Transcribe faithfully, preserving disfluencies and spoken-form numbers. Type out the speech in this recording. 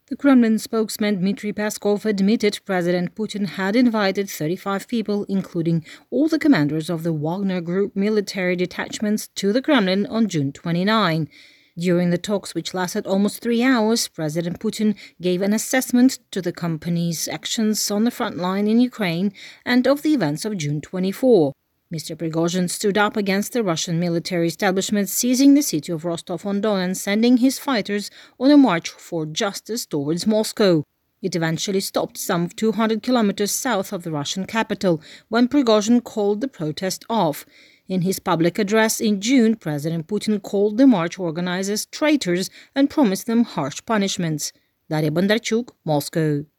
The Kremlin spokesman Dmitry Peskov admitted President Putin had invited thirty-five people, including all the commanders of the Wagner Group military detachments, to the Kremlin on June twenty-ninth. During the talks, which lasted almost three hours, President Putin gave an assessment to the company's actions on the front line in Ukraine and of the events of June twenty-fourth. Mister Prigozhin stood up against the Russian military establishment, seizing the city of Rostov-on-Don and sending his fighters on a march for justice towards Moscow. It eventually stopped some two hundred kilometers south of the Russian capital, when Prigozhin called the protest off. In his public address in June, President Putin called the march organizers traitors and promised them harsh punishments. Daria Bondarchuk, Moscow.